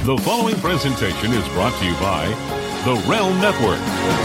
The following presentation is brought to you by the Realm Network.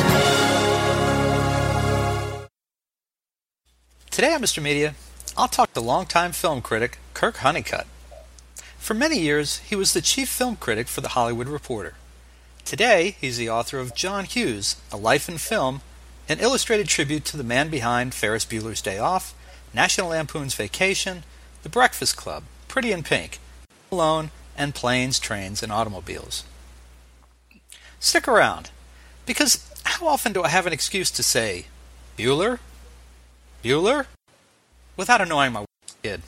Today on Mr. Media, I'll talk to longtime film critic Kirk Honeycutt. For many years, he was the chief film critic for The Hollywood Reporter. Today, he's the author of John Hughes, A Life in Film, an illustrated tribute to the man behind Ferris Bueller's Day Off, National Lampoon's Vacation, The Breakfast Club, Pretty in Pink, Alone, and Planes, Trains, and Automobiles. Stick around, because how often do I have an excuse to say, Bueller? Bueller? Without annoying my kid.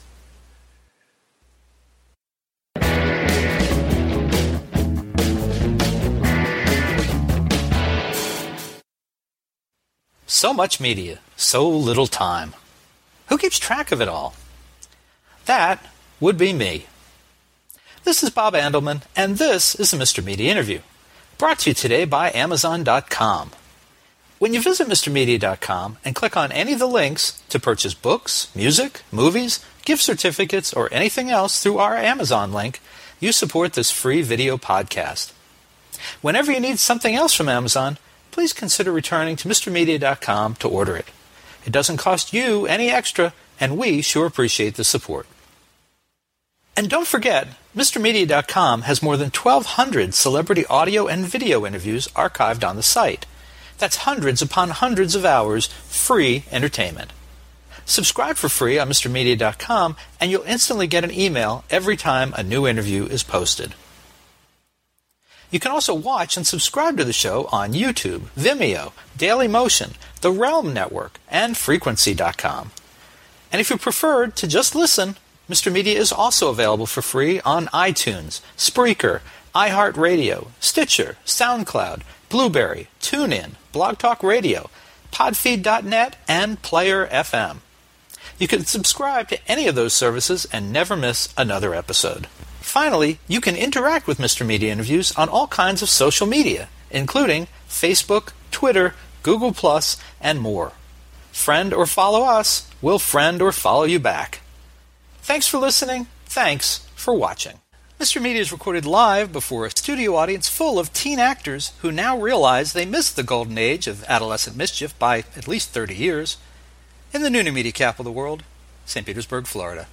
So much media, so little time. Who keeps track of it all? That would be me. This is Bob Andelman, and this is the Mr. Media Interview, brought to you today by Amazon.com. When you visit MrMedia.com and click on any of the links to purchase books, music, movies, gift certificates, or anything else through our Amazon link, you support this free video podcast. Whenever you need something else from Amazon, please consider returning to MrMedia.com to order it. It doesn't cost you any extra, and we sure appreciate the support. And don't forget, MrMedia.com has more than 1,200 celebrity audio and video interviews archived on the site. That's hundreds upon hundreds of hours free entertainment. Subscribe for free on MrMedia.com, and you'll instantly get an email every time a new interview is posted. You can also watch and subscribe to the show on YouTube, Vimeo, Dailymotion, the Realm Network, and Frequency.com. And if you prefer to just listen, Mr. Media is also available for free on iTunes, Spreaker, iHeartRadio, Stitcher, SoundCloud, Blueberry, TuneIn, Blog Talk Radio, Podfeed.net, and Player FM. You can subscribe to any of those services and never miss another episode. Finally, you can interact with Mr. Media Interviews on all kinds of social media, including Facebook, Twitter, Google+, and more. Friend or follow us, we'll friend or follow you back. Thanks for listening. Thanks for watching. Mr. Media is recorded live before a studio audience full of teen actors who now realize they missed the golden age of adolescent mischief by at least 30 years in the new media capital of the world, St. Petersburg, Florida.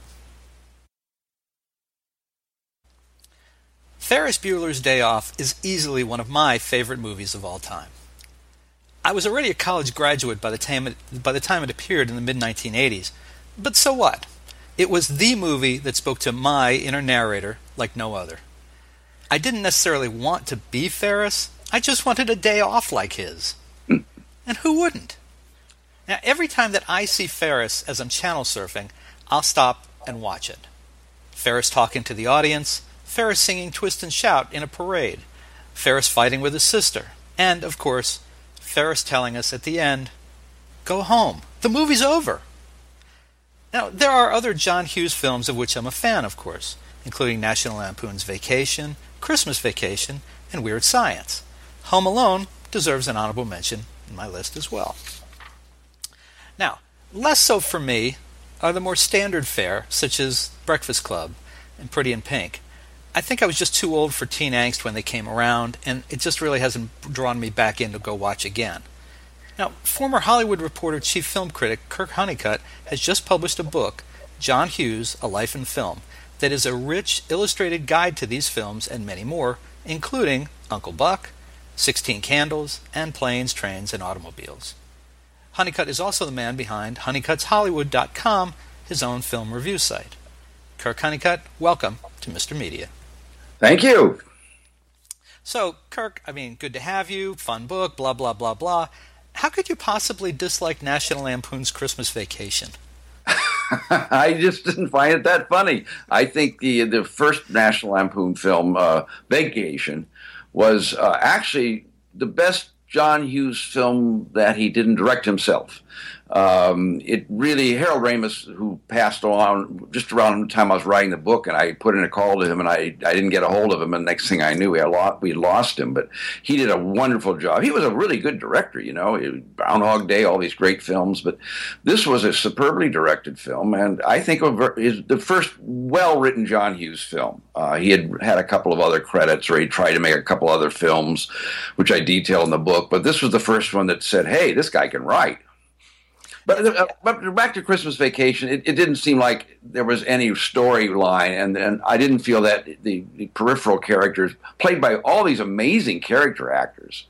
Ferris Bueller's Day Off is easily one of my favorite movies of all time. I was already a college graduate by the time it appeared in the mid-1980s, but so what? It was the movie that spoke to my inner narrator like no other. I didn't necessarily want to be Ferris, I just wanted a day off like his. And who wouldn't? Now, every time that I see Ferris as I'm channel surfing, I'll stop and watch it. Ferris talking to the audience, Ferris singing Twist and Shout in a parade, Ferris fighting with his sister, and, of course, Ferris telling us at the end, "Go home, the movie's over." Now, there are other John Hughes films of which I'm a fan, of course, including National Lampoon's Vacation, Christmas Vacation, and Weird Science. Home Alone deserves an honorable mention in my list as well. Now, less so for me are the more standard fare, such as Breakfast Club and Pretty in Pink. I think I was just too old for teen angst when they came around, and it just really hasn't drawn me back in to go watch again. Now, former Hollywood Reporter chief film critic Kirk Honeycutt has just published a book, John Hughes, A Life in Film, that is a rich, illustrated guide to these films and many more, including Uncle Buck, 16 Candles, and Planes, Trains, and Automobiles. Honeycutt is also the man behind HoneycuttsHollywood.com, his own film review site. Kirk Honeycutt, welcome to Mr. Media. Thank you. So, Kirk, good to have you, fun book, blah, blah, blah, blah. How could you possibly dislike National Lampoon's Christmas Vacation? I just didn't find it that funny. I think the first National Lampoon film, Vacation, was actually the best John Hughes film that he didn't direct himself. It really, Harold Ramis, who passed on just around the time I was writing the book, and I put in a call to him, and I didn't get a hold of him, and next thing I knew, we lost him, but he did a wonderful job. He was a really good director, Groundhog Day, all these great films, but this was a superbly directed film, and I think is the first well-written John Hughes film. He had a couple of other credits, or he tried to make a couple other films, which I detail in the book, but this was the first one that said, hey, this guy can write. But back to Christmas Vacation, it didn't seem like there was any storyline, and I didn't feel that the peripheral characters, played by all these amazing character actors,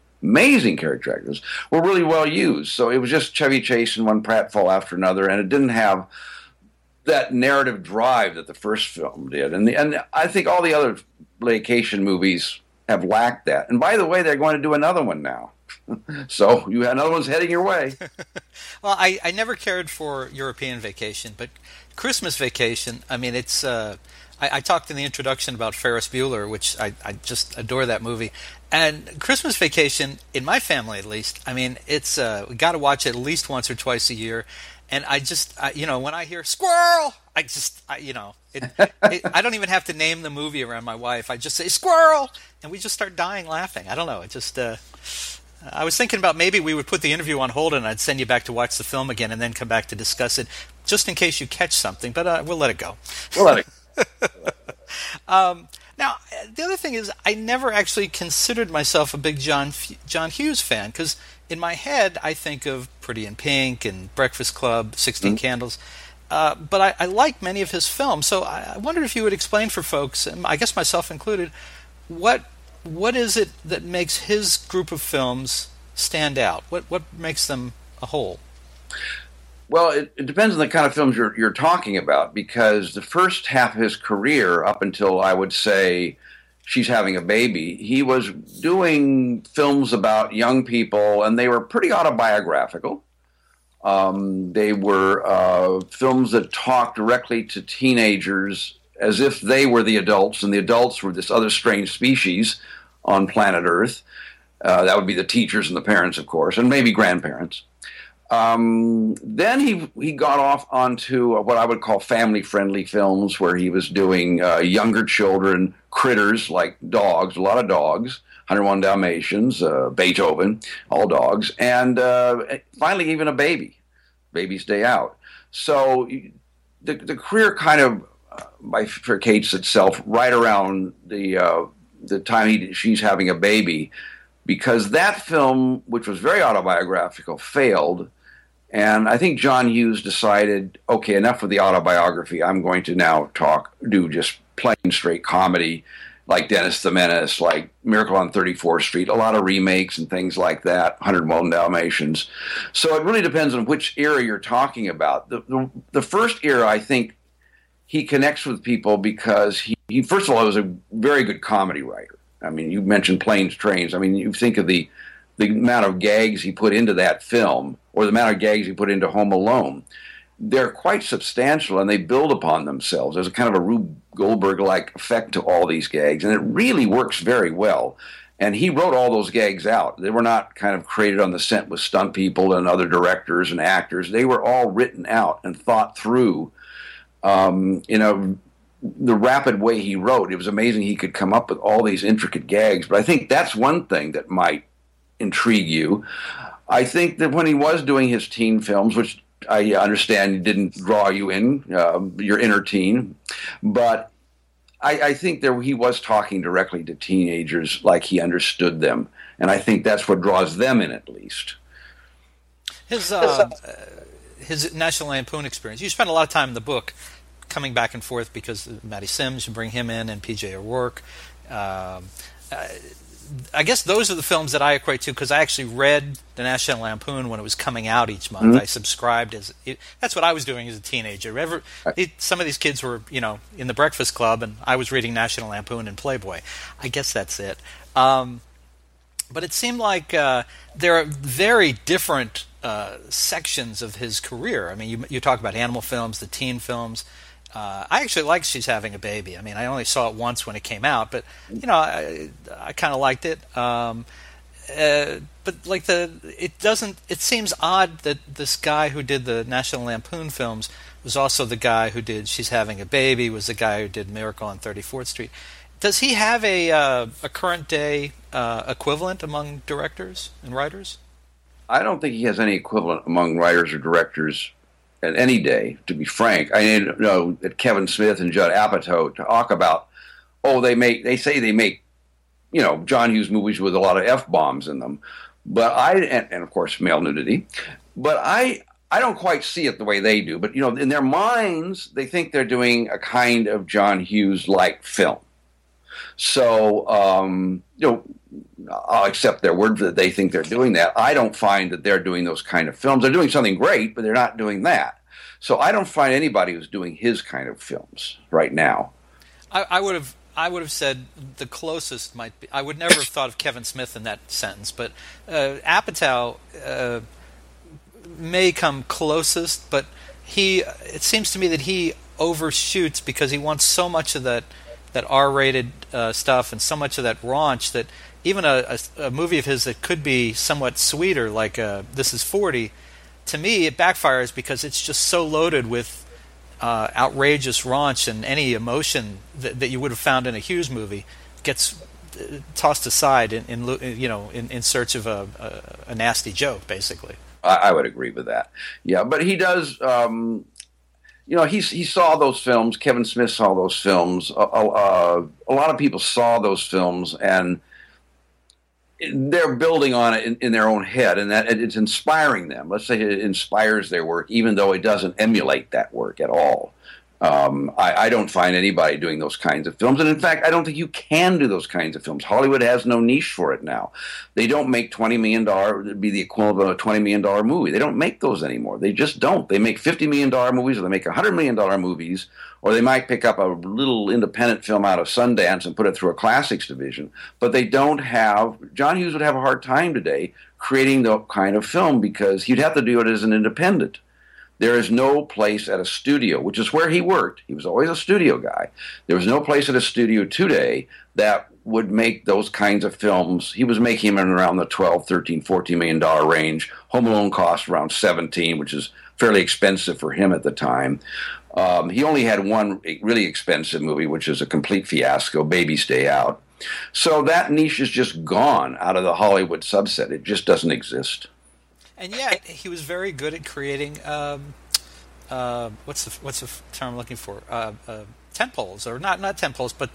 were really well used. So it was just Chevy Chase and one pratfall after another, and it didn't have that narrative drive that the first film did. And I think all the other vacation movies have lacked that. And by the way, they're going to do another one now. So you have another one's heading your way. Well, I never cared for European Vacation, but Christmas Vacation, I mean, it's... I talked in the introduction about Ferris Bueller, which I just adore that movie. And Christmas Vacation, in my family at least, I mean, it's we got to watch it at least once or twice a year. And I when I hear squirrel, I don't even have to name the movie around my wife. I just say squirrel, and we just start dying laughing. I don't know. It just... I was thinking about maybe we would put the interview on hold and I'd send you back to watch the film again and then come back to discuss it, just in case you catch something. But we'll let it go. We'll let it go. Now, the other thing is, I never actually considered myself a big John Hughes fan, because in my head I think of Pretty in Pink and Breakfast Club, 16 Candles. But I like many of his films. So I wondered if you would explain for folks, and I guess myself included, what is it that makes his group of films stand out? What makes them a whole? Well, it depends on the kind of films you're talking about, because the first half of his career, up until I would say She's Having a Baby, he was doing films about young people, and they were pretty autobiographical. They were films that talked directly to teenagers as if they were the adults, and the adults were this other strange species on planet Earth. That would be the teachers and the parents, of course, and maybe grandparents. Then he got off onto what I would call family-friendly films, where he was doing younger children, critters like dogs, a lot of dogs, 101 Dalmatians, Beethoven, all dogs, and finally even a Baby's Day Out. So the career kind of bifurcates itself right around the time She's Having a Baby, because that film, which was very autobiographical, failed. And I think John Hughes decided, okay, enough with the autobiography. I'm going to now do just plain straight comedy, like Dennis the Menace, like Miracle on 34th Street, a lot of remakes and things like that, 101 Dalmatians. So it really depends on which era you're talking about. The first era, I think, he connects with people because he first of all, was a very good comedy writer. I mean, you mentioned Planes, Trains. I mean, you think of the amount of gags he put into that film, or the amount of gags he put into Home Alone. They're quite substantial, and they build upon themselves. There's a kind of a Rube Goldberg-like effect to all these gags, and it really works very well. And he wrote all those gags out. They were not kind of created on the set with stunt people and other directors and actors. They were all written out and thought through the rapid way he wrote. It was amazing he could come up with all these intricate gags. But I think that's one thing that might intrigue you. I think that when he was doing his teen films, which I understand didn't draw you in, your inner teen, but I think he was talking directly to teenagers like he understood them. And I think that's what draws them in, at least. His National Lampoon experience. You spent a lot of time in the book coming back and forth because Matty Sims, you bring him in, and P.J. O'Rourke. I guess those are the films that I equate to, because I actually read the National Lampoon when it was coming out each month. I subscribed that's what I was doing as a teenager. Some of these kids were, in the Breakfast Club, and I was reading National Lampoon and Playboy. I guess that's it. But it seemed like there are very different sections of his career. I mean, you talk about animal films, the teen films. I actually like She's Having a Baby. I mean, I only saw it once when it came out, but I kind of liked it. but like it seems odd that this guy who did the National Lampoon films was also the guy who did She's Having a Baby, was the guy who did Miracle on 34th Street. Does he have a current day equivalent among directors and writers? I don't think he has any equivalent among writers or directors at any day, to be frank. I know that Kevin Smith and Judd Apatow talk about, they say they make, John Hughes movies with a lot of F-bombs in them. But and of course male nudity. But I don't quite see it the way they do. But, in their minds, they think they're doing a kind of John Hughes-like film. So, I'll accept their word that they think they're doing that. I don't find that they're doing those kind of films. They're doing something great, but they're not doing that. So I don't find anybody who's doing his kind of films right now. I would have said the closest might be. I would never have thought of Kevin Smith in that sentence, but Apatow may come closest. But it seems to me that he overshoots because he wants so much of that R-rated stuff and so much of that raunch that even a movie of his that could be somewhat sweeter, like This Is 40, to me it backfires because it's just so loaded with outrageous raunch, and any emotion that you would have found in a Hughes movie gets tossed aside in search of a nasty joke, basically. I would agree with that. Yeah, but he does. He saw those films. Kevin Smith saw those films. A lot of people saw those films, and they're building on it in their own head, and that it's inspiring them. Let's say it inspires their work, even though it doesn't emulate that work at all. I don't find anybody doing those kinds of films, and in fact, I don't think you can do those kinds of films. Hollywood has no niche for it now. They don't make $20 million, it'd be the equivalent of a $20 million movie. They don't make those anymore. They just don't. They make $50 million movies, or they make $100 million movies, or they might pick up a little independent film out of Sundance and put it through a classics division. But they don't have, John Hughes would have a hard time today creating the kind of film because he'd have to do it as an independent. There is no place at a studio, which is where he worked. He was always a studio guy. There was no place at a studio today that would make those kinds of films. He was making them in around the $12, $13, $14 million range. Home Alone cost around $17, which is fairly expensive for him at the time. He only had one really expensive movie, which is a complete fiasco, Babies Day Out. So that niche is just gone out of the Hollywood subset. It just doesn't exist. And yet, he was very good at creating what's the term I'm looking for? Tentpoles, or not tentpoles, but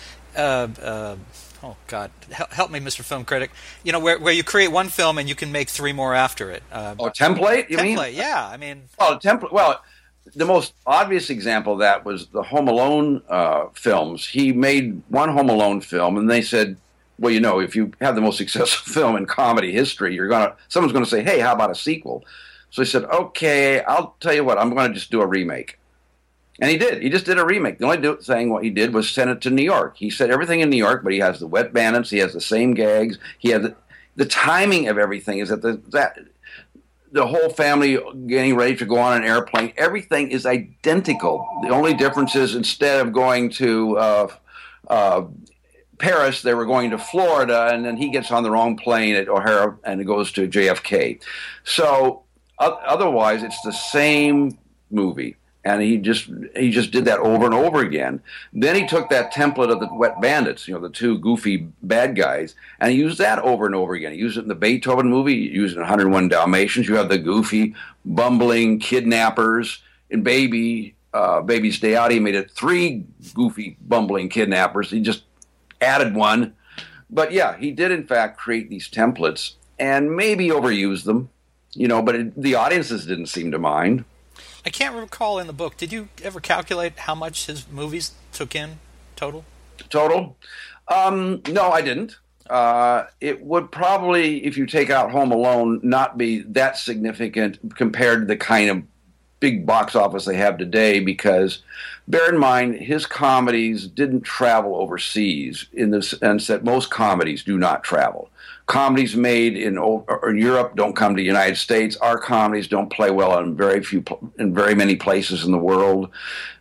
oh God, help me, Mr. Film Critic. Where you create one film and you can make three more after it. Template? You mean? Template, yeah. I mean, template. Well, the most obvious example of that was the Home Alone films. He made one Home Alone film, and they said, well, if you have the most successful film in comedy history, someone's going to say, hey, how about a sequel? So he said, okay, I'll tell you what, I'm going to just do a remake. And he did. He just did a remake. The only thing what he did was send it to New York. He said everything in New York, but he has the Wet Bandits, he has the same gags, he had the timing of everything is that the whole family getting ready to go on an airplane, everything is identical. The only difference is instead of going to Paris, they were going to Florida, and then he gets on the wrong plane at O'Hara and it goes to JFK. So otherwise, it's the same movie, and he just did that over and over again. Then he took that template of the Wet Bandits, the two goofy bad guys, and he used that over and over again. He used it in the Beethoven movie. He used it in 101 Dalmatians. You have the goofy, bumbling kidnappers. In Babies Day Out, he made it three goofy, bumbling kidnappers. He just added one. But yeah, he did in fact create these templates and maybe overuse them, but the audiences didn't seem to mind. I can't recall in the book, did you ever calculate how much his movies took in total? No, I didn't. It would probably, if you take out Home Alone, not be that significant compared to the kind of big box office they have today, because bear in mind, his comedies didn't travel overseas in the sense that most comedies do not travel. Comedies made in Europe don't come to the United States. Our comedies don't play well in very many places in the world.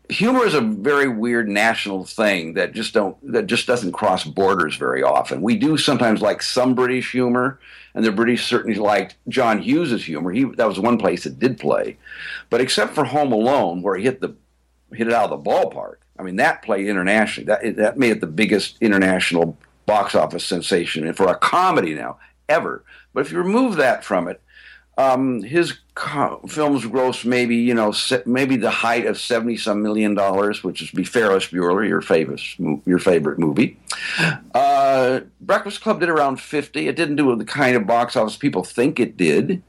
humor is a very weird national thing that just doesn't cross borders very often. We do sometimes like some British humor, and the British certainly liked John Hughes's humor. That was one place it did play, but except for Home Alone, where he hit it out of the ballpark. I mean, that played internationally. That made it the biggest international box office sensation, and for a comedy now ever. But if you remove that from it, his films gross maybe the height of $70-some million, which would be Ferris Bueller, your favorite movie. Breakfast Club did around 50. It didn't do the kind of box office people think it did.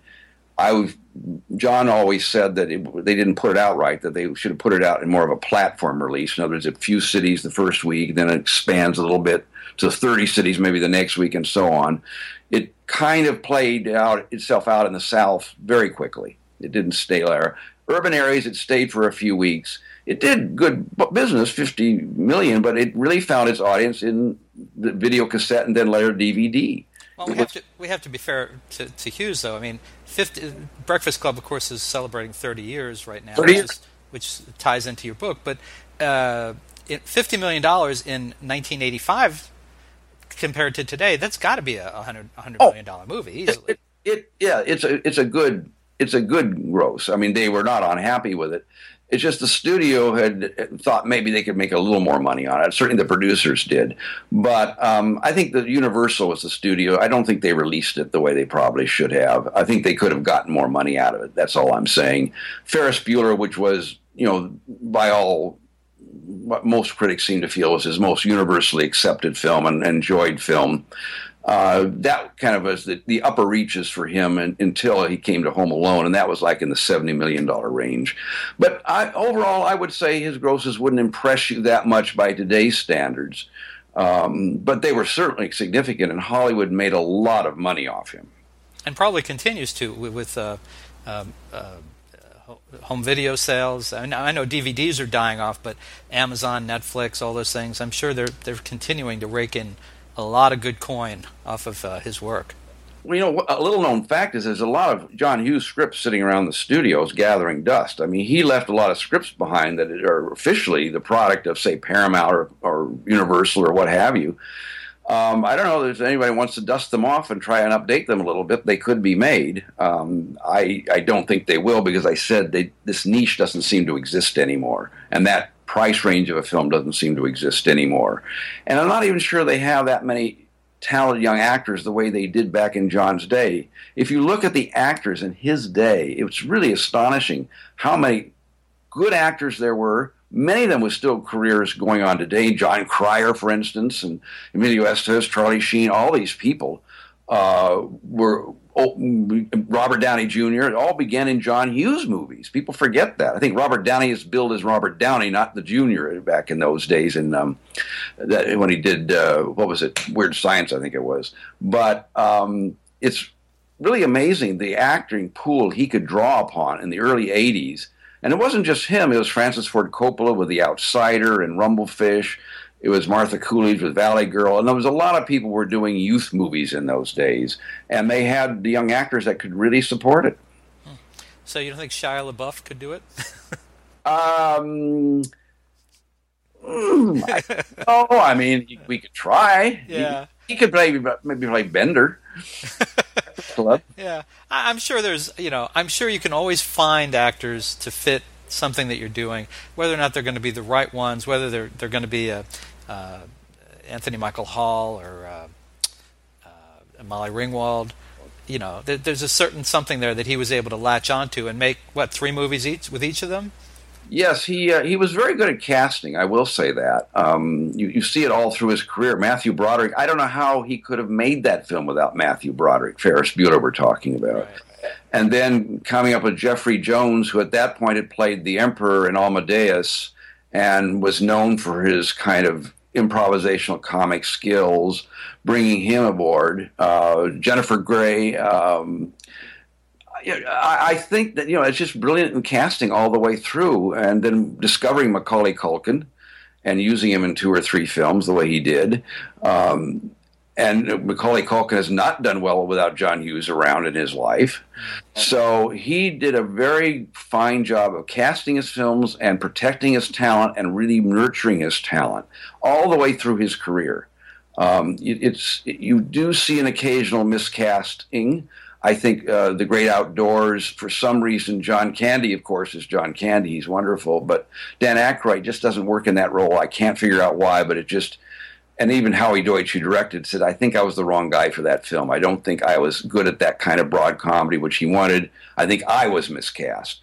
John always said that they didn't put it out right, that they should have put it out in more of a platform release. In other words, a few cities the first week, then it expands a little bit to 30 cities maybe the next week, and so on. It kind of played itself out in the South very quickly. It didn't stay there. Urban areas, it stayed for a few weeks. It did good business, 50 million, but it really found its audience in the video cassette and then later DVD. Well, we have to be fair to Hughes, though. I mean, Breakfast Club, of course, is celebrating 30 years right now, which ties into your book. But $50 million in 1985 compared to today, that's got to be a $100 million movie easily. It's a good gross. I mean, they were not unhappy with it. It's just the studio had thought maybe they could make a little more money on it. Certainly the producers did. But I think that Universal was the studio. I don't think they released it the way they probably should have. I think they could have gotten more money out of it. That's all I'm saying. Ferris Bueller, which was, by all, what most critics seem to feel was his most universally accepted film and enjoyed film, that kind of was the upper reaches for him until he came to Home Alone, and that was like in the $70 million range. But overall, I would say his grosses wouldn't impress you that much by today's standards, but they were certainly significant, and Hollywood made a lot of money off him. And probably continues to with home video sales. I know DVDs are dying off, but Amazon, Netflix, all those things, I'm sure they're continuing to rake in a lot of good coin off of his work. Well, a little-known fact is there's a lot of John Hughes scripts sitting around the studios gathering dust. I mean, he left a lot of scripts behind that are officially the product of, say, Paramount or Universal or what have you. I don't know if anybody wants to dust them off and try and update them a little bit. They could be made. I don't think they will, because I said this niche doesn't seem to exist anymore, and that price range of a film doesn't seem to exist anymore. And I'm not even sure they have that many talented young actors the way they did back in John's day. If you look at the actors in his day, it was really astonishing how many good actors there were. Many of them with still careers going on today. John Cryer, for instance, and Emilio Estevez, Charlie Sheen, all these people were Robert Downey Jr. It all began in John Hughes movies. People forget that. I think Robert Downey is billed as Robert Downey, not the Jr. back in those days. And when he did Weird Science, I think it was. But it's really amazing the acting pool he could draw upon in the early '80s. And it wasn't just him. It was Francis Ford Coppola with The Outsider and Rumblefish. It was Martha Coolidge with Valley Girl. And there was a lot of people who were doing youth movies in those days. And they had the young actors that could really support it. So you don't think Shia LaBeouf could do it? I mean, we could try. Yeah. He could maybe play Bender. Yeah, I'm sure I'm sure you can always find actors to fit something that you're doing, whether or not they're going to be the right ones, whether they're going to be Anthony Michael Hall or Molly Ringwald. There's a certain something there that he was able to latch onto and make 3 movies with each of them. Yes, he was very good at casting, I will say that. You see it all through his career. Matthew Broderick, I don't know how he could have made that film without Matthew Broderick, Ferris Bueller we're talking about. Right. And then coming up with Jeffrey Jones, who at that point had played the Emperor in Amadeus and was known for his kind of improvisational comic skills, bringing him aboard. Jennifer Grey, I think that, it's just brilliant in casting all the way through, and then discovering Macaulay Culkin and using him in 2 or 3 films the way he did. And Macaulay Culkin has not done well without John Hughes around in his life. So he did a very fine job of casting his films and protecting his talent and really nurturing his talent all the way through his career. You do see an occasional miscasting. I think The Great Outdoors, for some reason, John Candy, of course, is John Candy. He's wonderful. But Dan Aykroyd just doesn't work in that role. I can't figure out why, but it just... And even Howie Deutsch, who directed, said, I think I was the wrong guy for that film. I don't think I was good at that kind of broad comedy, which he wanted. I think I was miscast.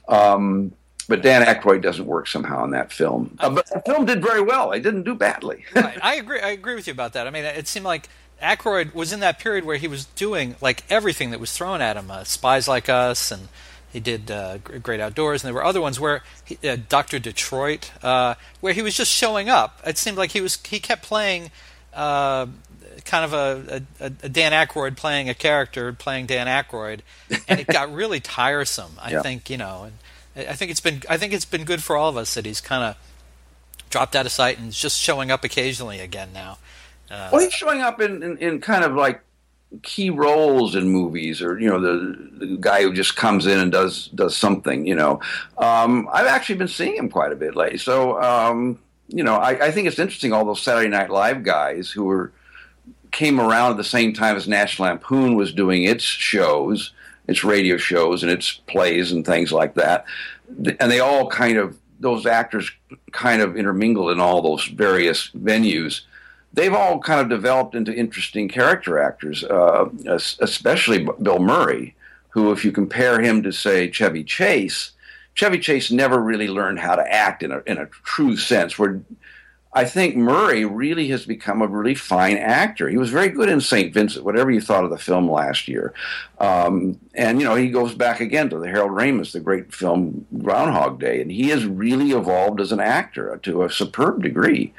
But Dan Aykroyd doesn't work somehow in that film. But the film did very well. It didn't do badly. Right. I agree with you about that. I mean, it seemed like Aykroyd was in that period where he was doing like everything that was thrown at him. Spies Like Us, and he did Great Outdoors, and there were other ones where Dr. Detroit, where he was just showing up. It seemed like he kept playing kind of a Dan Aykroyd playing a character, playing Dan Aykroyd, and it got really tiresome. I think, and I think it's been good for all of us that he's kind of dropped out of sight and is just showing up occasionally again now. Well, he's showing up in kind of like key roles in movies, or the guy who just comes in and does something. I've actually been seeing him quite a bit lately. So I think it's interesting. All those Saturday Night Live guys who came around at the same time as National Lampoon was doing its shows, its radio shows, and its plays and things like that, and they all those actors kind of intermingled in all those various venues. They've all kind of developed into interesting character actors, especially Bill Murray, who, if you compare him to, say, Chevy Chase never really learned how to act in a true sense, where I think Murray really has become a really fine actor. He was very good in St. Vincent, whatever you thought of the film last year. And he goes back again to the Harold Ramis, the great film Groundhog Day, and he has really evolved as an actor to a superb degree.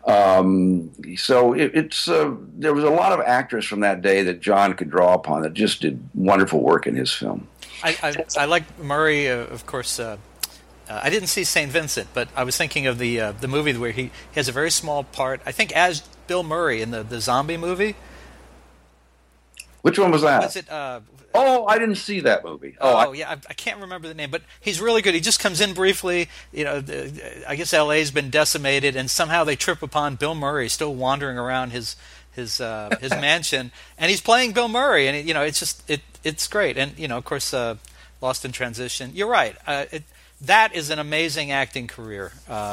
So there was a lot of actors from that day that John could draw upon that just did wonderful work in his film. I like Murray, of course. I didn't see St. Vincent, but I was thinking of the movie where he has a very small part, I think, as Bill Murray in the zombie movie. Which one was that? Was it? I didn't see that movie. Yeah, I can't remember the name, but he's really good. He just comes in briefly. I guess L.A.'s been decimated, and somehow they trip upon Bill Murray still wandering around his mansion, and he's playing Bill Murray, and it's great. And of course, Lost in Transition. You're right. That is an amazing acting career.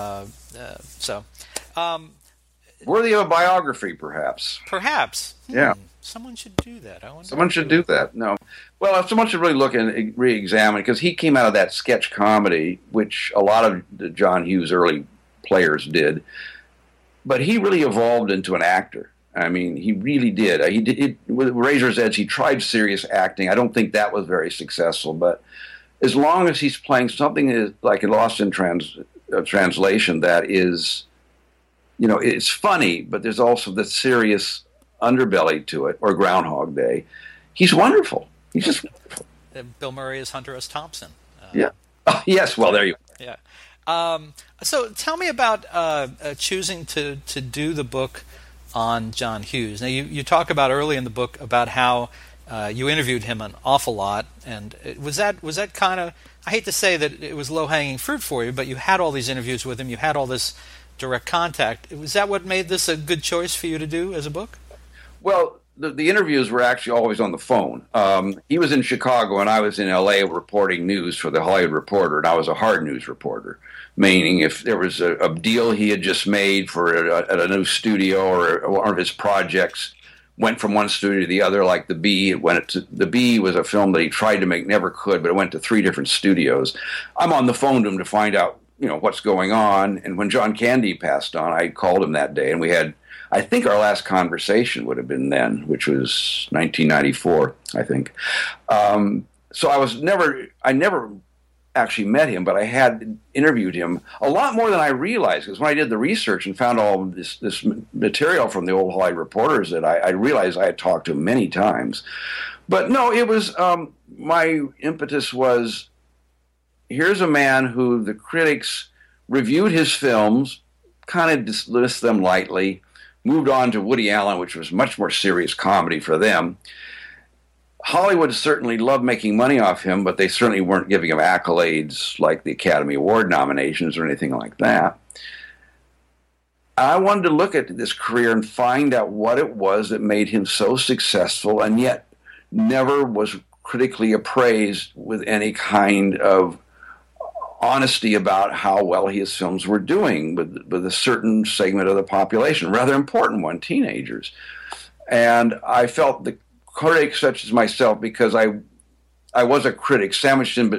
Worthy of a biography, perhaps. Perhaps. Yeah. Someone should do that. Someone should do that. No. Well, someone should really look and re-examine, because he came out of that sketch comedy, which a lot of the John Hughes early players did. But he really evolved into an actor. I mean, he really did. He did with Razor's Edge. He tried serious acting. I don't think that was very successful, but as long as he's playing something like Lost in Translation that is, it's funny, but there's also the serious underbelly to it, or Groundhog Day, he's wonderful. He's just wonderful. Bill Murray is Hunter S. Thompson. Yeah. Yes, well, there you go. Yeah. So tell me about choosing to do the book on John Hughes. Now, you talk about early in the book about how you interviewed him an awful lot, and was that kind of, I hate to say that it was low-hanging fruit for you, but you had all these interviews with him, you had all this direct contact. Was that what made this a good choice for you to do as a book? Well, the interviews were actually always on the phone. He was in Chicago, and I was in L.A. reporting news for the Hollywood Reporter, and I was a hard news reporter, meaning if there was a deal he had just made at a new studio, or one of his projects went from one studio to the other, like The Bee. The Bee was a film that he tried to make, never could, but it went to 3 different studios. I'm on the phone to him to find out, what's going on. And when John Candy passed on, I called him that day, and we had, I think our last conversation would have been then, which was 1994, I think. So I never actually met him, but I had interviewed him a lot more than I realized, because when I did the research and found all of this material from the old Hollywood Reporters, that I realized I had talked to him many times. But no, it was, my impetus was, here's a man who the critics reviewed his films, kind of dismissed them lightly, moved on to Woody Allen, which was much more serious comedy for them. Hollywood certainly loved making money off him, but they certainly weren't giving him accolades like the Academy Award nominations or anything like that. I wanted to look at this career and find out what it was that made him so successful and yet never was critically appraised with any kind of honesty about how well his films were doing with a certain segment of the population, rather important one, teenagers. And I felt the critics such as myself, because I was a critic, sandwiched in,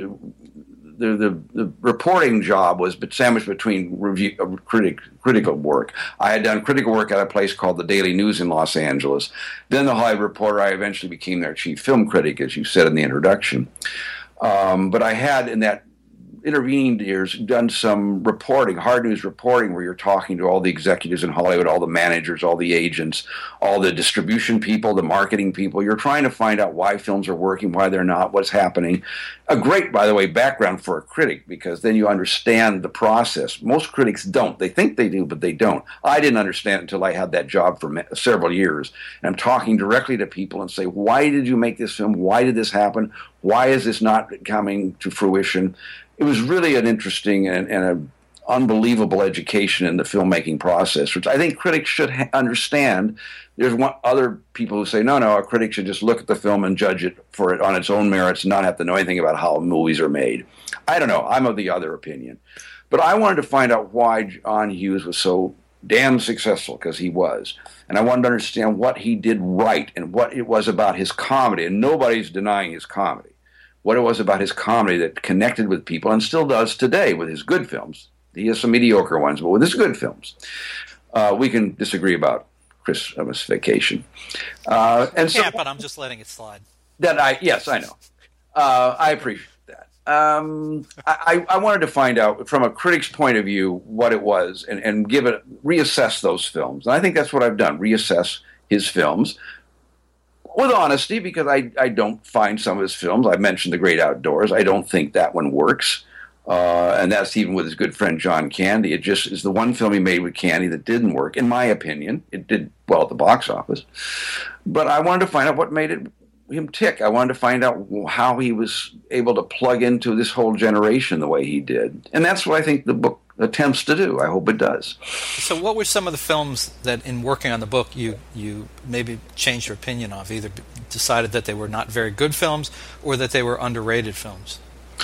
the reporting job was sandwiched between critical work. I had done critical work at a place called the Daily News in Los Angeles. Then the Hollywood Reporter, I eventually became their chief film critic, as you said in the introduction. But I had, in that intervening years, done some reporting, hard news reporting, where you're talking to all the executives in Hollywood, all the managers, all the agents, all the distribution people, the marketing people. You're trying to find out why films are working, why they're not, what's happening. A great, by the way, background for a critic, because then you understand the process. Most critics don't. They think they do, but they don't. I didn't understand it until I had that job for several years. And I'm talking directly to people and say, why did you make this film? Why did this happen? Why is this not coming to fruition? It was really an interesting and an unbelievable education in the filmmaking process, which I think critics should understand. There's other people who say, no, a critic should just look at the film and judge it for it on its own merits and not have to know anything about how movies are made. I don't know. I'm of the other opinion. But I wanted to find out why John Hughes was so damn successful, because he was. And I wanted to understand what he did right and what it was about his comedy. And nobody's denying his comedy. What it was about his comedy that connected with people, and still does today with his good films. He has some mediocre ones, but with his good films. We can disagree about Christmas Vacation. But I'm just letting it slide. Yes, I know. I appreciate that. I wanted to find out, from a critic's point of view, what it was, and reassess those films. And I think that's what I've done, reassess his films. With honesty, because I don't find some of his films, I mentioned The Great Outdoors, I don't think that one works. And that's even with his good friend John Candy. It just is the one film he made with Candy that didn't work, in my opinion. It did well at the box office. But I wanted to find out what made him tick. I wanted to find out how he was able to plug into this whole generation the way he did. And that's what I think the book attempts to do. I hope it does. So what were some of the films that, in working on the book, you maybe changed your opinion of, either decided that they were not very good films or that they were underrated films?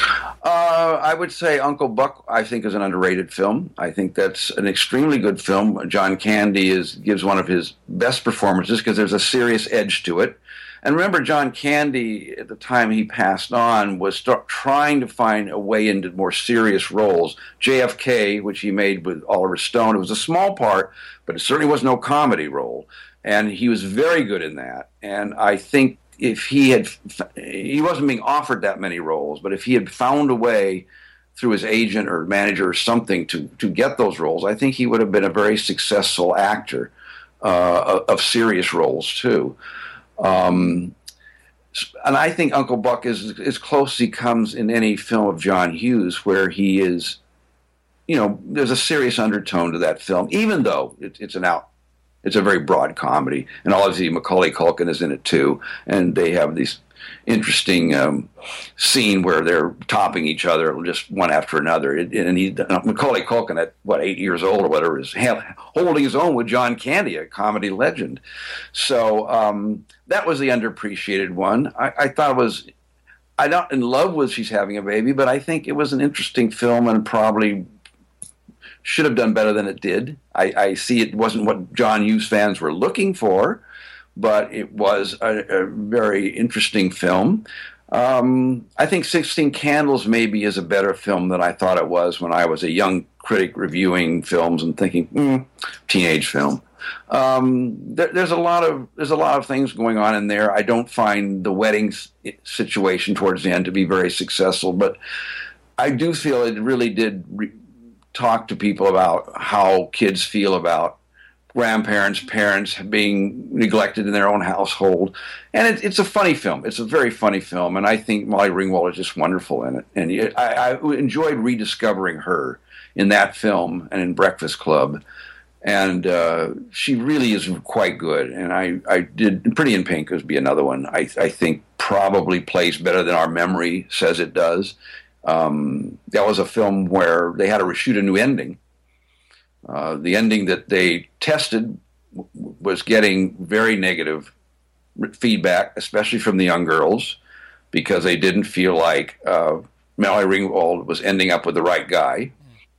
I would say Uncle Buck, I think, is an underrated film. I think that's an extremely good film. John Candy gives one of his best performances because there's a serious edge to it. And remember, John Candy, at the time he passed on, was trying to find a way into more serious roles. JFK, which he made with Oliver Stone, it was a small part, but it certainly was no comedy role. And he was very good in that. And I think if he wasn't being offered that many roles, but if he had found a way through his agent or manager or something to get those roles, I think he would have been a very successful actor of serious roles, too. And I think Uncle Buck is as close as he comes in any film of John Hughes, where he is, there's a serious undertone to that film, even though it's a very broad comedy. And obviously Macaulay Culkin is in it too, and they have these interesting scene where they're topping each other just one after another. And Macaulay Culkin, at 8 years old or whatever, is holding his own with John Candy, a comedy legend. So that was the underappreciated one. I thought it was. I'm not in love with She's Having a Baby, but I think it was an interesting film and probably should have done better than it did. I see it wasn't what John Hughes fans were looking for, but it was a very interesting film. I think 16 Candles maybe is a better film than I thought it was when I was a young critic reviewing films and thinking, teenage film. There's a lot of things going on in there. I don't find the wedding situation towards the end to be very successful, but I do feel it really did talk to people about how kids feel about grandparents, parents being neglected in their own household. And it's a funny film. It's a very funny film, and I think Molly Ringwald is just wonderful in it. And I enjoyed rediscovering her in that film and in Breakfast Club. And she really is quite good. And I did Pretty in Pink would be another one. I think probably plays better than our memory says it does. That was a film where they had to reshoot a new ending. The ending that they tested was getting very negative feedback, especially from the young girls, because they didn't feel like Mallory Ringwald was ending up with the right guy.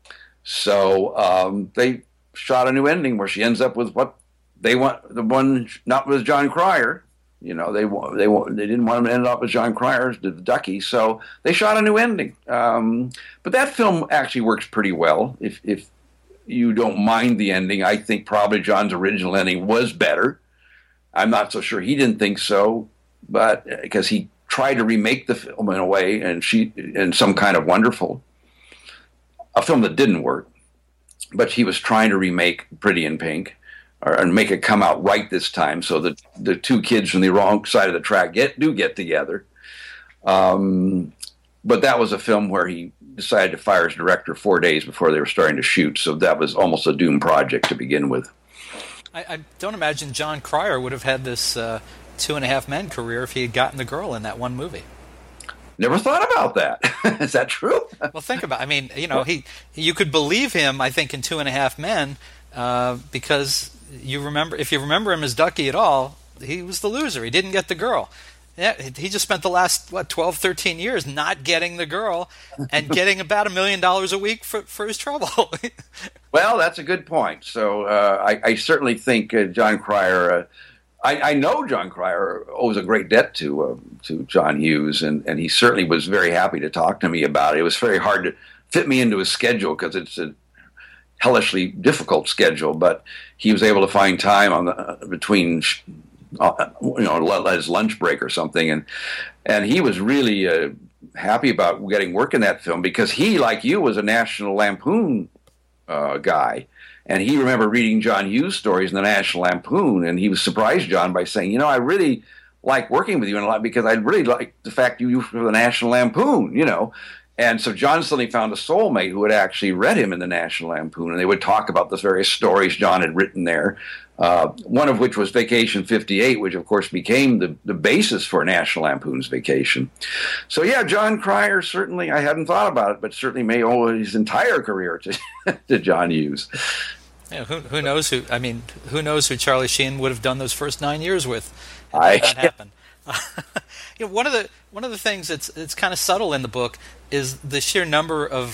So they shot a new ending where she ends up with what they want, the one not with John Cryer. You know, they didn't want him to end up with John Cryer, the Ducky, so they shot a new ending. But that film actually works pretty well. If you don't mind the ending, I think probably John's original ending was better. I'm not so sure he didn't think so, but because he tried to remake the film in a way, and in Some Kind of Wonderful, a film that didn't work. But he was trying to remake Pretty in Pink, and make it come out right this time, so that the two kids from the wrong side of the track do get together. But that was a film where he decided to fire his director 4 days before they were starting to shoot, so that was almost a doomed project to begin with. I don't imagine John Cryer would have had this Two and a Half Men career if he had gotten the girl in that one movie. Never thought about that. Is that true? Well, think about it. I mean, you know, you could believe him, I think, in Two and a Half Men, because if you remember him as Ducky at all, he was the loser. He didn't get the girl. Yeah, he just spent the last 12, 13 years not getting the girl and getting about $1 million a week for his trouble. Well, that's a good point. So I certainly think John Cryer. I know John Cryer owes a great debt to John Hughes, and he certainly was very happy to talk to me about it. It was very hard to fit me into his schedule because it's a hellishly difficult schedule, but he was able to find time between his lunch break or something, and he was really happy about getting work in that film because he, like you, was a National Lampoon guy. And he remembered reading John Hughes stories in the National Lampoon, and he was surprised John by saying, I really like working with you in a lot because I really like the fact you were for the National Lampoon, And so John suddenly found a soulmate who had actually read him in the National Lampoon, and they would talk about the various stories John had written there, one of which was Vacation 58, which, of course, became the basis for National Lampoon's Vacation. So, yeah, John Cryer, certainly, I hadn't thought about it, but certainly may owe his entire career to John Hughes. Yeah, who knows who knows who Charlie Sheen would have done those first 9 years with had that happened. One of the things that's kind of subtle in the book is the sheer number of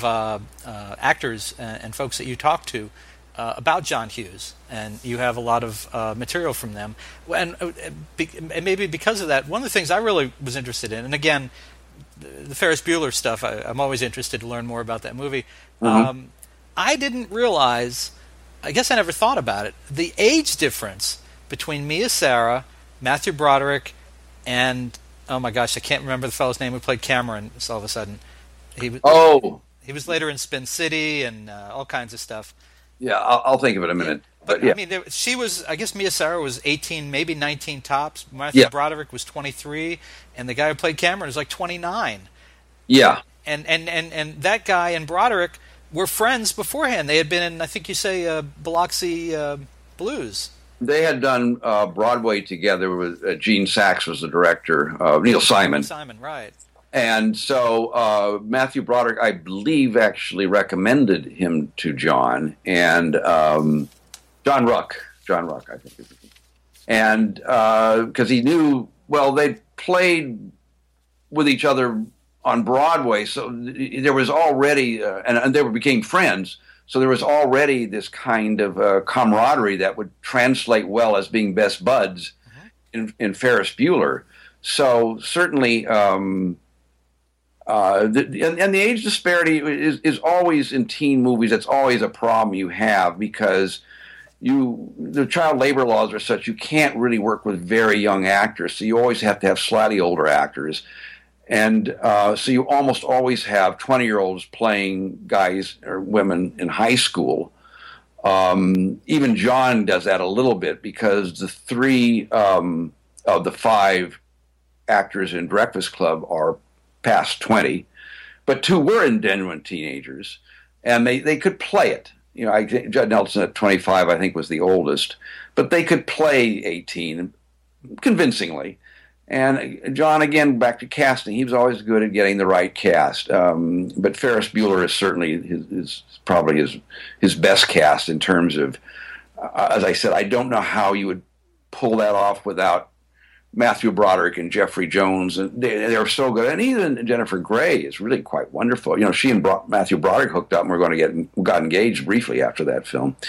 actors and folks that you talk to about John Hughes, and you have a lot of material from them. And maybe because of that, one of the things I really was interested in, and again, the Ferris Bueller stuff, I'm always interested to learn more about that movie. Mm-hmm. I didn't realize, I guess I never thought about it, the age difference between Mia Sara, Matthew Broderick, and oh my gosh, I can't remember the fellow's name who played Cameron. So all of a sudden, he was later in Spin City and all kinds of stuff. Yeah, I'll think of it in a minute. But yeah. I mean, she was. I guess Mia Sara was 18, maybe 19 tops. Matthew Broderick was 23, and the guy who played Cameron was like 29. Yeah, and that guy and Broderick were friends beforehand. They had been in, I think you say, Biloxi Blues. They had done Broadway together with Gene Saks was the director, Neil Simon. Simon, right. And so Matthew Broderick, I believe, actually recommended him to John, and John Ruck, I think. And because he knew, well, they'd played with each other on Broadway, so there was already, and they became friends. So there was already this kind of camaraderie that would translate well as being best buds in Ferris Bueller. So certainly, and the age disparity is always in teen movies. That's always a problem you have because the child labor laws are such you can't really work with very young actors. So you always have to have slightly older actors. And so you almost always have 20-year-olds playing guys or women in high school. Even John does that a little bit because the 3 of the 5 actors in Breakfast Club are past 20, but 2 were genuine teenagers, and they could play it. Judd Nelson at 25, I think, was the oldest, but they could play 18 convincingly. And John, again, back to casting, he was always good at getting the right cast. But Ferris Bueller is certainly probably his best cast in terms of, as I said, I don't know how you would pull that off without Matthew Broderick and Jeffrey Jones. And they're so good. And even Jennifer Grey is really quite wonderful. She and Matthew Broderick hooked up and got engaged briefly after that film.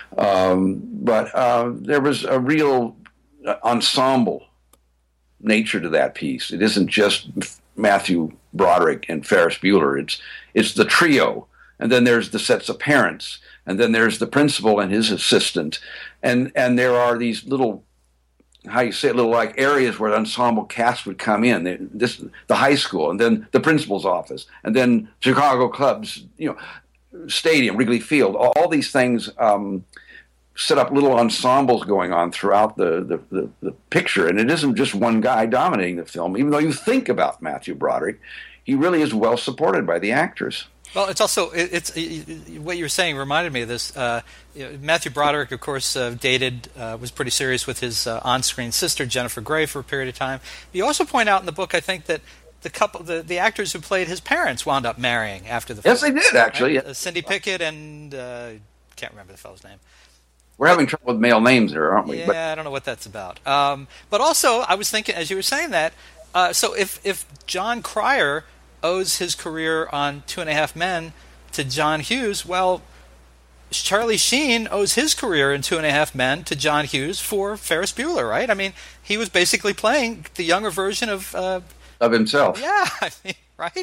But there was a real ensemble nature to that piece. It isn't just Matthew Broderick and Ferris Bueller. It's the trio, and then there's the sets of parents, and then there's the principal and his assistant, and there are these little, how you say it, little like areas where the ensemble cast would come in. The high school, and then the principal's office, and then Chicago Cubs, stadium, Wrigley Field. All these things set up little ensembles going on throughout the picture, and it isn't just one guy dominating the film. Even though you think about Matthew Broderick, he really is well supported by the actors. Well, it's also what you were saying reminded me of this. Matthew Broderick, of course, was pretty serious with his on-screen sister Jennifer Grey for a period of time. You also point out in the book, I think, that the actors who played his parents wound up marrying after the film. Yes, they did actually. Right? Cindy Pickett and can't remember the fellow's name. We're having trouble with male names here, aren't we? Yeah, I don't know what that's about. But also, I was thinking, as you were saying that, so if John Cryer owes his career on 2.5 Men to John Hughes, well, Charlie Sheen owes his career in 2.5 Men to John Hughes for Ferris Bueller, right? I mean, he was basically playing the younger version of himself. Yeah, right?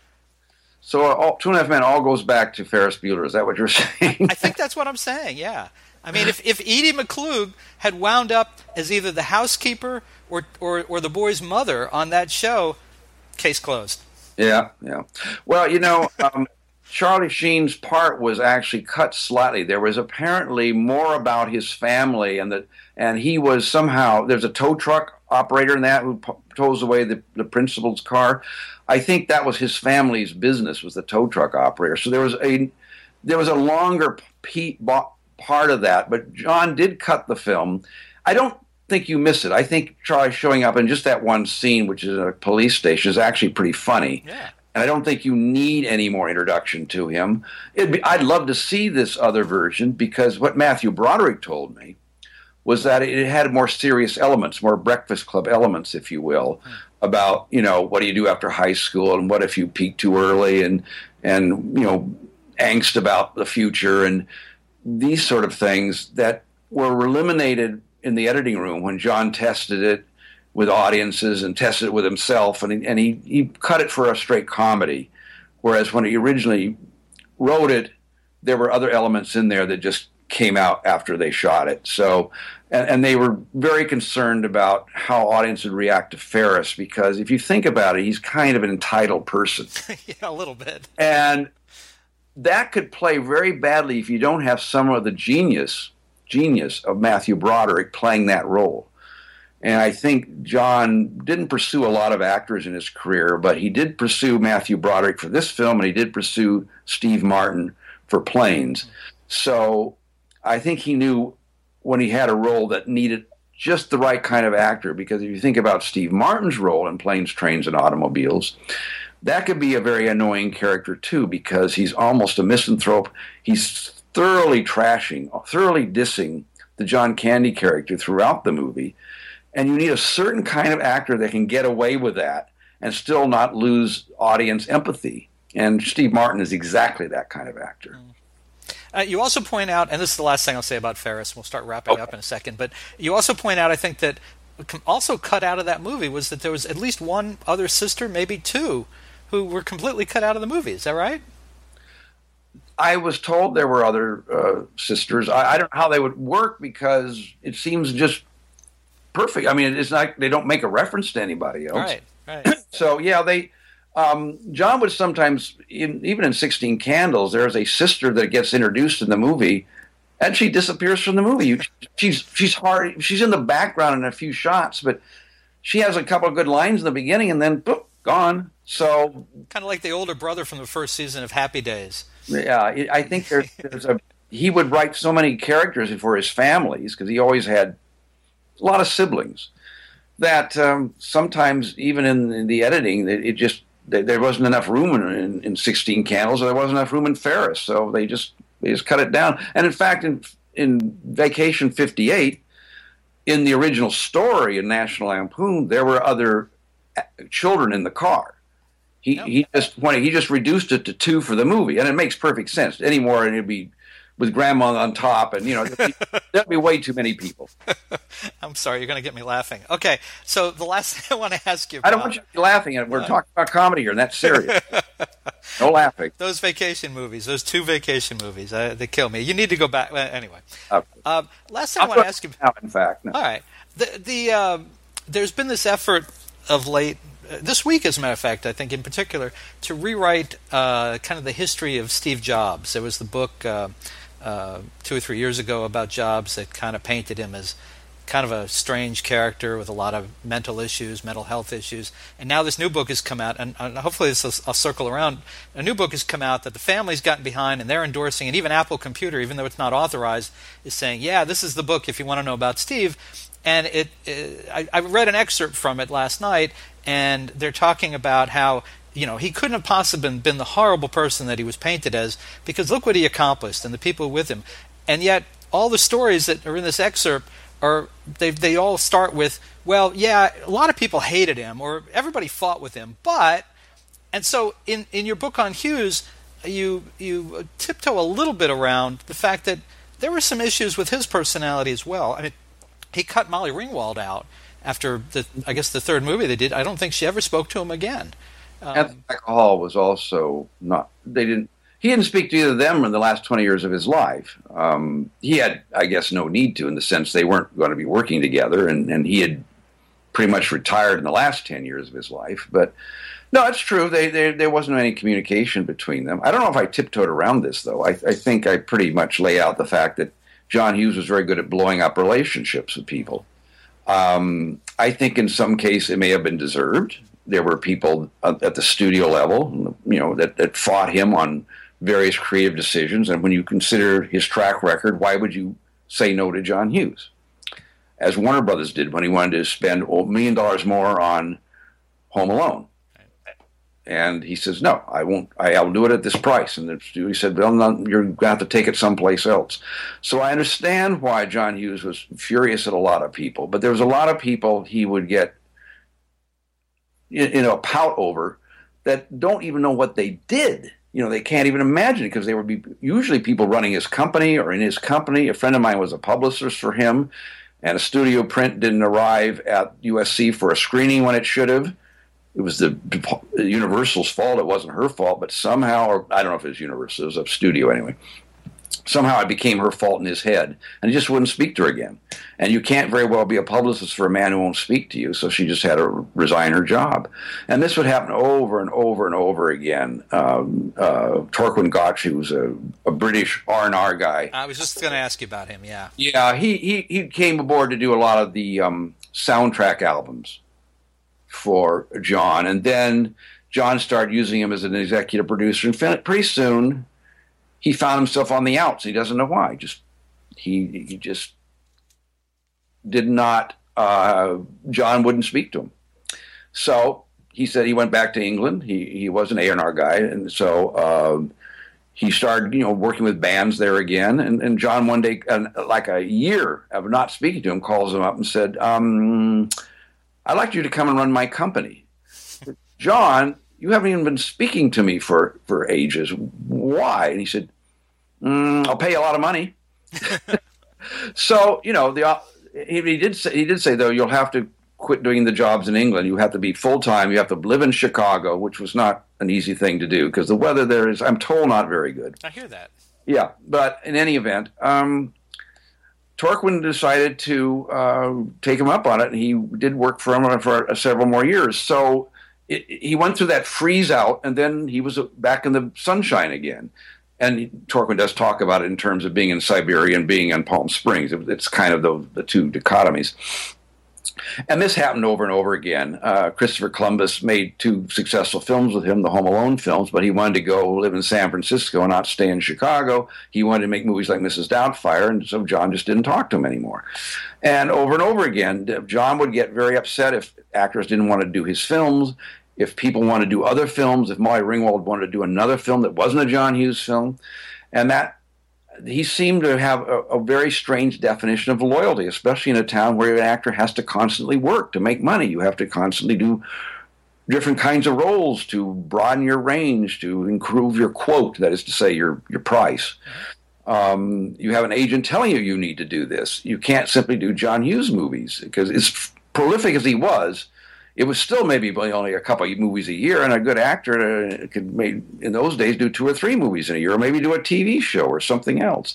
So 2.5 Men all goes back to Ferris Bueller. Is that what you're saying? I think that's what I'm saying, yeah. I mean, if Edie McClug had wound up as either the housekeeper or the boy's mother on that show, case closed. Yeah. Well, Charlie Sheen's part was actually cut slightly. There was apparently more about his family, and he was somehow, there's a tow truck operator in that who tows away the principal's car. I think that was his family's business, was the tow truck operator. So there was a longer part of that, but John did cut the film. I don't think you miss it. I think Charlie showing up in just that one scene, which is in a police station, is actually pretty funny. Yeah. And I don't think you need any more introduction to him. I'd love to see this other version, because what Matthew Broderick told me was that it had more serious elements, more Breakfast Club elements, if you will, about, what do you do after high school, and what if you peak too early, and angst about the future, and these sort of things that were eliminated in the editing room when John tested it with audiences and tested it with himself, and he cut it for a straight comedy. Whereas when he originally wrote it, there were other elements in there that just came out after they shot it. So, and they were very concerned about how audience would react to Ferris, because if you think about it, he's kind of an entitled person. Yeah, a little bit. And that could play very badly if you don't have some of the genius of Matthew Broderick playing that role. And I think John didn't pursue a lot of actors in his career, but he did pursue Matthew Broderick for this film, and he did pursue Steve Martin for Planes. So I think he knew when he had a role that needed just the right kind of actor, because if you think about Steve Martin's role in Planes, Trains, and Automobiles, that could be a very annoying character too, because he's almost a misanthrope. He's thoroughly dissing the John Candy character throughout the movie. And you need a certain kind of actor that can get away with that and still not lose audience empathy. And Steve Martin is exactly that kind of actor. You also point out, and this is the last thing I'll say about Ferris, we'll start wrapping up in a second, but you also point out, I think, that also cut out of that movie was that there was at least one other sister, maybe two, who were completely cut out of the movie. Is that right? I was told there were other sisters. I don't know how they would work, because it seems just perfect. I mean, it's not, they don't make a reference to anybody else. Right. So, yeah, John would sometimes, even in 16 Candles, there's a sister that gets introduced in the movie, and she disappears from the movie. She's hard. She's in the background in a few shots, but she has a couple of good lines in the beginning, and then boop, gone. So kind of like the older brother from the first season of Happy Days. Yeah, I think there's he would write so many characters for his families, because he always had a lot of siblings, that sometimes even in the editing, there wasn't enough room in 16 Candles, or there wasn't enough room in Ferris, so they just cut it down. And in fact, in Vacation 58, in the original story in National Lampoon, there were other children in the car. He just reduced it to 2 for the movie, and it makes perfect sense. Anymore, and it'd be with Grandma on top, and there'd be way too many people. I'm sorry, you're going to get me laughing. Okay, so the last thing I want to ask you about... I don't want you to be laughing. We're talking about comedy here, and that's serious. No laughing. Those vacation movies, those 2 vacation movies, they kill me. You need to go back. Anyway. Last thing I want to ask you... Now, in fact. No. All right. There's been this effort of late, this week as a matter of fact, I think in particular, to rewrite kind of the history of Steve Jobs. There was the book 2 or 3 years ago about Jobs that kind of painted him as kind of a strange character with a lot of mental health issues. And now this new book has come out, and hopefully I'll circle around. A new book has come out that the family's gotten behind, and they're endorsing, and even Apple Computer, even though it's not authorized, is saying, yeah, this is the book if you want to know about Steve. And I read an excerpt from it last night, and they're talking about how he couldn't have possibly been the horrible person that he was painted as, because look what he accomplished and the people with him. And yet all the stories that are in this excerpt they all start with, well, yeah, a lot of people hated him, or everybody fought with him, and so in your book on Hughes, you tiptoe a little bit around the fact that there were some issues with his personality as well. I mean, he cut Molly Ringwald out after the 3rd movie they did. I don't think she ever spoke to him again. Anthony Michael Hall was also not. He didn't speak to either of them in the last 20 years of his life. He had, I guess, no need to, in the sense they weren't going to be working together, and he had pretty much retired in the last 10 years of his life. But no, it's true. There wasn't any communication between them. I don't know if I tiptoed around this, though. I think I pretty much lay out the fact that John Hughes was very good at blowing up relationships with people. I think in some case it may have been deserved. There were people at the studio level, that fought him on various creative decisions. And when you consider his track record, why would you say no to John Hughes? As Warner Brothers did when he wanted to spend $1 million more on Home Alone. And he says, no, I won't. I'll do it at this price. And the studio said, well, no, you're going to have to take it someplace else. So I understand why John Hughes was furious at a lot of people. But there was a lot of people he would get pout over that don't even know what they did. They can't even imagine it, because they would be usually people running his company or in his company. A friend of mine was a publicist for him, and a studio print didn't arrive at USC for a screening when it should have. It was the Universal's fault. It wasn't her fault, but somehow, or I don't know if it was Universal, it was a studio anyway. Somehow it became her fault in his head, and he just wouldn't speak to her again. And you can't very well be a publicist for a man who won't speak to you, so she just had to resign her job. And this would happen over and over and over again. Torquil Gotch, who was a British R&R guy. I was just going to ask you about him, yeah. Yeah, he came aboard to do a lot of the soundtrack albums for John, and then John started using him as an executive producer, and pretty soon he found himself on the outs. He doesn't know why. He just did not. John wouldn't speak to him, so he said he went back to England. He was an A&R guy, and so he started working with bands there again. And John one day, like a year of not speaking to him, calls him up and said, I'd like you to come and run my company. John, you haven't even been speaking to me for ages. Why? And he said, I'll pay you a lot of money. So, he did say, though, you'll have to quit doing the jobs in England. You have to be full-time. You have to live in Chicago, which was not an easy thing to do, because the weather there is, I'm told, not very good. I hear that. Yeah, but in any event, Torquil decided to take him up on it, and he did work for him for several more years. So he went through that freeze out, and then he was back in the sunshine again. And Torquil does talk about it in terms of being in Siberia and being in Palm Springs. It's kind of the two dichotomies. And this happened over and over again. Christopher Columbus made 2 successful films with him, the Home Alone films, but he wanted to go live in San Francisco and not stay in Chicago. He wanted to make movies like Mrs. Doubtfire, and so John just didn't talk to him anymore. And over again, John would get very upset if actors didn't want to do his films, if people wanted to do other films, if Molly Ringwald wanted to do another film that wasn't a John Hughes film. And that he seemed to have a very strange definition of loyalty, especially in a town where an actor has to constantly work to make money. You have to constantly do different kinds of roles to broaden your range, to improve your quote, that is to say, your price. You have an agent telling you need to do this. You can't simply do John Hughes movies, because as prolific as he was, it was still maybe only a couple of movies a year, and a good actor could in those days do 2 or 3 movies in a year, or maybe do a TV show or something else.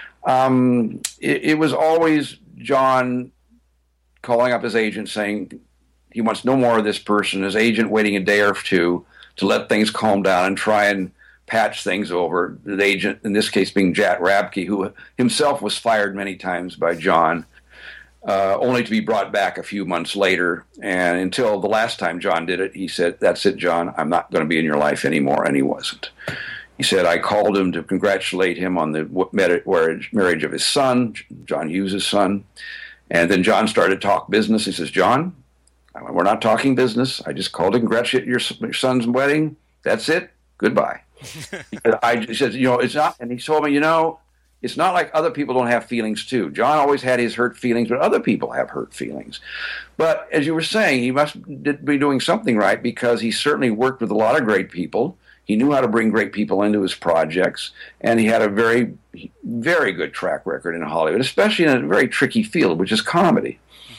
It was always John calling up his agent saying he wants no more of this person, his agent waiting a day or 2 to let things calm down and try and patch things over. The agent, in this case being Jack Rabke, who himself was fired many times by John, only to be brought back a few months later. And until the last time John did it, he said, "That's it, John, I'm not going to be in your life anymore." And he wasn't. He said, I called him to congratulate him on the marriage of his son, John Hughes' son. And then John started to talk business. He says, "John, we're not talking business. I just called to congratulate your son's wedding. That's it. Goodbye." He says, it's not. And he told me, it's not like other people don't have feelings too. John always had his hurt feelings, but other people have hurt feelings. But as you were saying, he must be doing something right, because he certainly worked with a lot of great people. He knew how to bring great people into his projects, and he had a very, very good track record in Hollywood, especially in a very tricky field, which is comedy.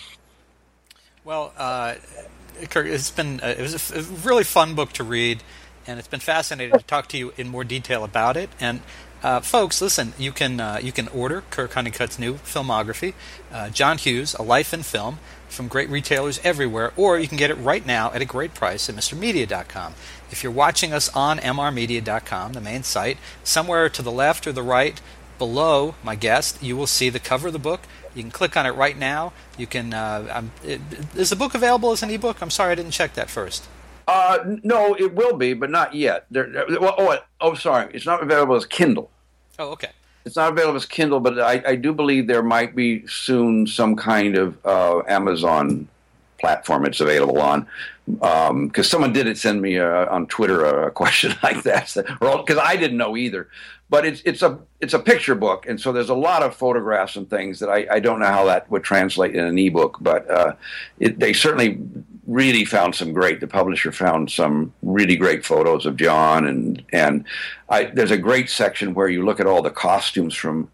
Well, Kirk, it was a really fun book to read, and it's been fascinating to talk to you in more detail about it. And folks, listen, you can order Kirk Honeycutt's new filmography, John Hughes, A Life in Film, from great retailers everywhere, or you can get it right now at a great price at MrMedia.com. If you're watching us on MRMedia.com, the main site, somewhere to the left or the right below my guest, you will see the cover of the book. You can click on it right now. You can. Is the book available as an ebook? I'm sorry, I didn't check that first. No, it will be, but not yet. Sorry, it's not available as Kindle. Oh, okay. It's not available as Kindle, but I do believe there might be soon some kind of Amazon platform it's available on. Because someone did send me on Twitter a question like that, because I didn't know either. But it's a picture book, and so there's a lot of photographs and things that I don't know how that would translate in an ebook. But they certainly really found the publisher found some really great photos of John, and there's a great section where you look at all the costumes from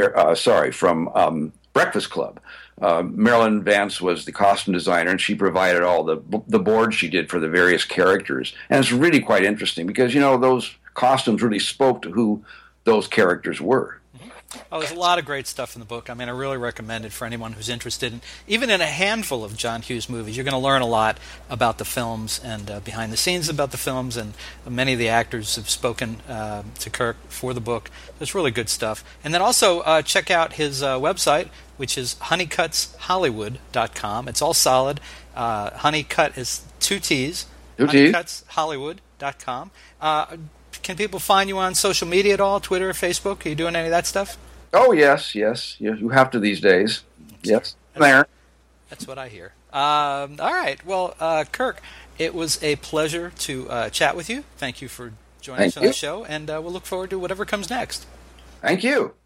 Breakfast Club. Marilyn Vance was the costume designer, and she provided all the boards she did for the various characters. And it's really quite interesting because, those costumes really spoke to who those characters were. Oh, there's a lot of great stuff in the book. I mean, I really recommend it for anyone who's interested even in a handful of John Hughes movies. You're going to learn a lot about the films and behind the scenes about the films, and many of the actors have spoken to Kirk for the book. It's really good stuff. And then also check out his website, which is honeycutshollywood.com. It's all solid. Honeycut is 2 T's. honeycutshollywood.com. Can people find you on social media at all? Twitter, Facebook? Are you doing any of that stuff? Oh, yes. You have to these days. Yes, there. That's what I hear. All right. Well, Kirk, it was a pleasure to chat with you. Thank you for joining us on the show, and we'll look forward to whatever comes next. Thank you.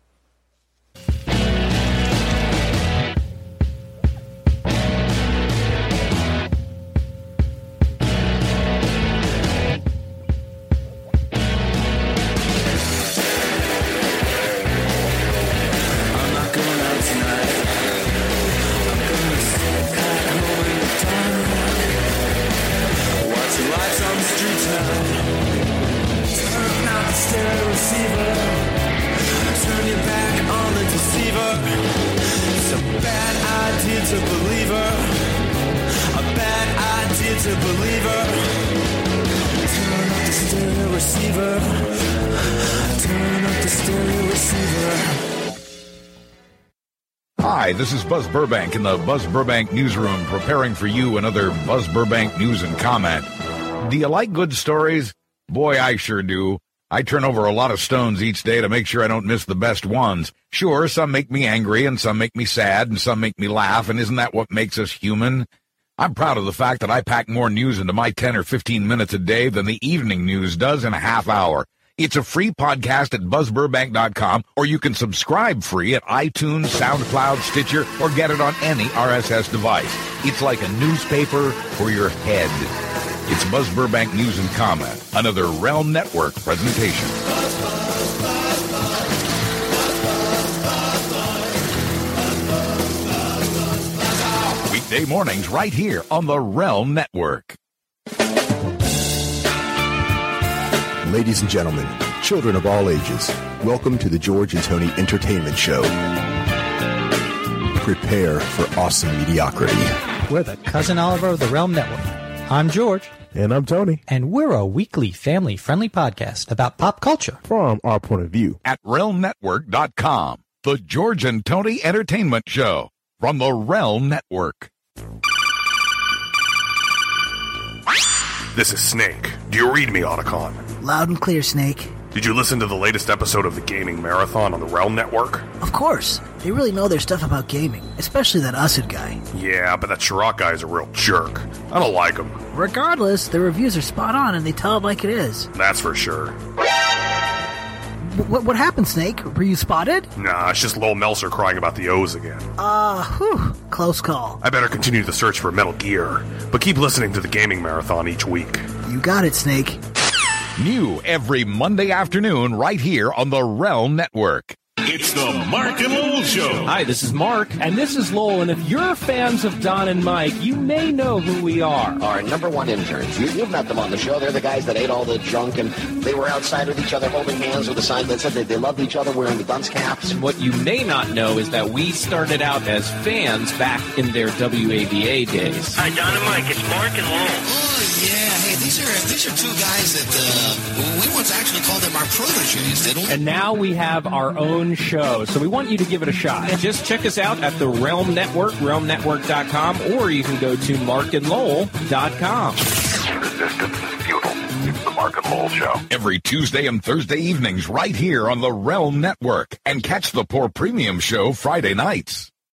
Hi, this is Buzz Burbank in the Buzz Burbank Newsroom, preparing for you another Buzz Burbank News and Comment. Do you like good stories? Boy, I sure do. I turn over a lot of stones each day to make sure I don't miss the best ones. Sure, some make me angry, and some make me sad, and some make me laugh, and isn't that what makes us human? I'm proud of the fact that I pack more news into my 10 or 15 minutes a day than the evening news does in a half hour. It's a free podcast at buzzburbank.com, or you can subscribe free at iTunes, SoundCloud, Stitcher, or get it on any RSS device. It's like a newspaper for your head. It's Buzz Burbank News and Comment, another Realm Network presentation. Weekday mornings right here on the Realm Network. Ladies and gentlemen, children of all ages, welcome to the George and Tony Entertainment Show. Prepare for awesome mediocrity. We're the Cousin Oliver of the Realm Network. I'm George. And I'm Tony. And we're a weekly family-friendly podcast about pop culture. From our point of view. At realmnetwork.com, the George and Tony Entertainment Show from the Realm Network. This is Snake. Do you read me, Otacon? Loud and clear, Snake. Did you listen to the latest episode of the Gaming Marathon on the Realm Network? Of course. They really know their stuff about gaming, especially that Usad guy. Yeah, but that Chirac guy is a real jerk. I don't like him. Regardless, the reviews are spot on and they tell it like it is. That's for sure. What happened, Snake? Were you spotted? Nah, it's just Lowell Meltzer crying about the O's again. Close call. I better continue the search for Metal Gear, but keep listening to the Gaming Marathon each week. You got it, Snake. New every Monday afternoon right here on the Realm Network. It's the Mark and Lowell Show. Hi, this is Mark. And this is Lowell. And if you're fans of Don and Mike, you may know who we are. Our number one interns. You've met them on the show. They're the guys that ate all the junk, and they were outside with each other holding hands with a sign that said that they loved each other wearing the dunce caps. And what you may not know is that we started out as fans back in their WAVA days. Hi, Don and Mike. It's Mark and Lowell. Oh, yeah. Hey, these are two guys that we once actually called them our protégés, didn't we? And now we have our own show, so we want you to give it a shot. Just check us out at the Realm Network, realmnetwork.com, or you can go to markandlowell.com. Resistance is futile. It's the Mark and Lowell Show. Every Tuesday and Thursday evenings right here on the Realm Network. And catch the Poor Premium Show Friday nights.